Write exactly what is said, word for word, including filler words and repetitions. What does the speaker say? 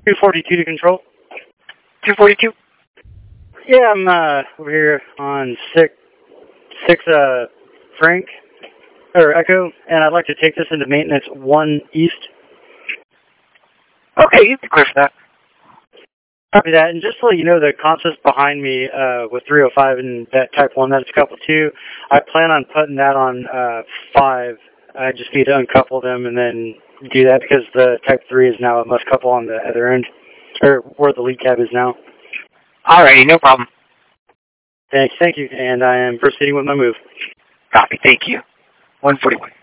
two forty-two to control. two forty-two? Yeah, I'm uh, over here on six, six uh, Frank, or Echo, and I'd like to take this into maintenance one East. Okay, you can clear for that. Copy that, and just to let you know, the console's behind me uh, with three oh five and that Type one, that's couple two. I plan on putting that on uh, five. I just need to uncouple them and then do that because the Type three is now a must couple on the other end, or where the lead cab is now. Alrighty, no problem. Thanks, thank you, and I am proceeding with my move. Copy, thank you. one forty-one.